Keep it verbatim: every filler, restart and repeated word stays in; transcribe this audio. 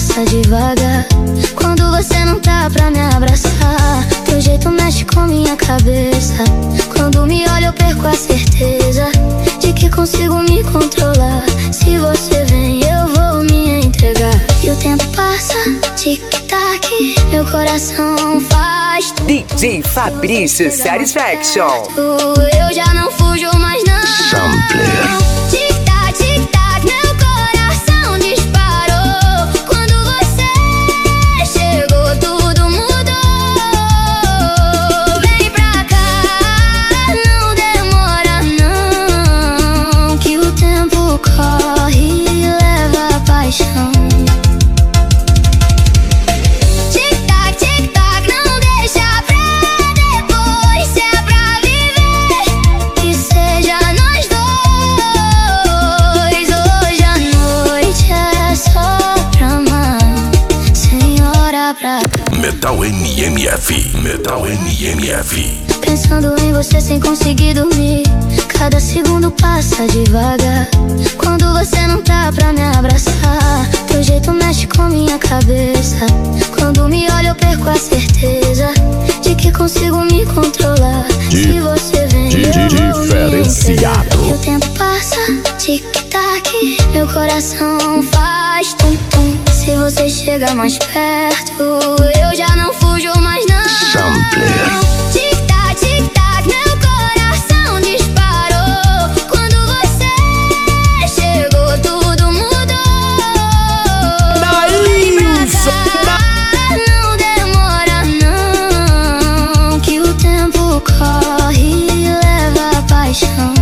passa devagar. Quando você não tá pra me abraçar, teu jeito mexe com minha cabeça. Quando me olha eu perco a certeza de que consigo me controlar. Se você vem eu vou me entregar. E o tempo passa, tic-tac, meu coração faz D J Fabrício Satisfaction. Eu já não fujo mais não. Sampler. Tic-tac, tic-tac, meu coração disparou. Quando você chegou tudo mudou. Vem pra cá, não demora não, que o tempo corre e leva a paixão. Metal N M F, Metal N M F. Pensando em você sem conseguir dormir. Cada segundo passa devagar. Quando você não tá pra me abraçar, teu jeito mexe com minha cabeça. Quando me olha eu perco a certeza de que consigo me controlar. De, Se você vem de, eu de, vou diferenciado. me entregar. E o tempo passa, tic-tac, meu coração faz tum-tum. Se você chega mais perto, eu já não fujo mais não. Sampler. Tic-tac, tic-tac, meu coração disparou. Quando você chegou tudo mudou. Vem pra cá, não demora não, que o tempo corre e leva a paixão.